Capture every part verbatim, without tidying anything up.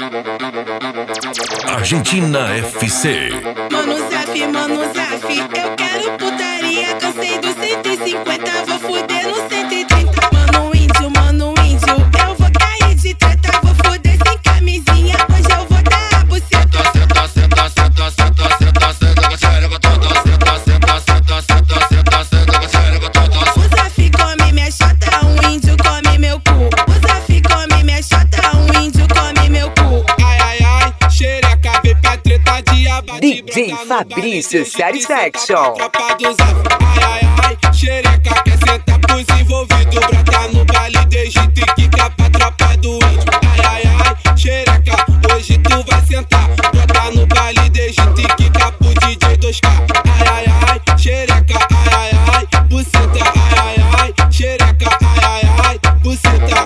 Argentina F C. Mano Zaf, mano Zaf, eu quero putaria. Cansei do cento e cinquenta, vou fuder no cento e trinta. Mano índio, mano índio, eu vou cair de treta. Vou fuder sem camisinha, hoje eu vou dar a buceta. Senta, senta, senta, senta, senta, senta, com a xereca toda. Senta, senta, senta, senta, senta, senta, com a xereca toda. O Zaf come minha chota, um índio come meu cu. O Zaf come minha chota, um índio come meu cu. Ai, ai, ai, xereca, vem pra treta de aba. D J Fabrício Satisfaction. Tropa do Zaf. Ai, ai, ai, xereca, quer sentar pros envolvidos. Brota no baile de Egito e quica pra tropa do índio. Ai, ai, ai, xereca, hoje tu vai sentar. Brota no baile de Egito e quica pro D J dois K. Ai, ai, ai, xereca, ai, ai, ai, buceta. Ai, ai, ai, xereca, ai, ai, ai, buceta.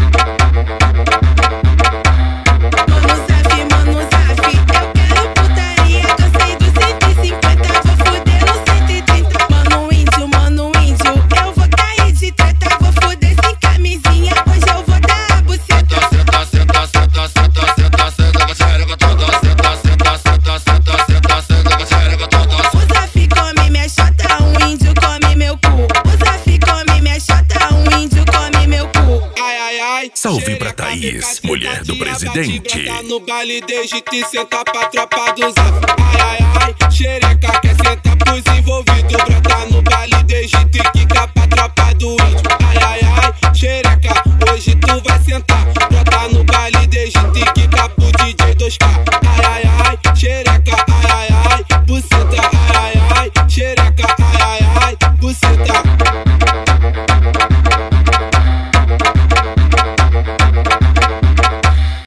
Mano Zaf, mano Zaf, eu quero putaria. Cansei do cento e cinquenta, vou fuder no cento e trinta. Mano índio, mano índio, eu vou cair de treta. Vou fuder sem camisinha, hoje eu vou dar a buceta. Senta, senta, senta, senta, senta, senta, com a xereca toda. Senta, senta, senta, senta, senta, senta, com a xereca toda. O Zaf come minha chota, um índio come meu cu. O Zaf come minha chota, um índio come meu cu. Ai, ai, ai. Salve pra Thaís, mulher do presidente. Brota no baile de Egito e senta pra tropa do Zaf. Ai, ai, ai, xereca, quer sentar pros envolvidos. Brota no baile de Egito e quica pra tropa do índio. Ai, ai, ai, xereca, hoje tu vai sentar.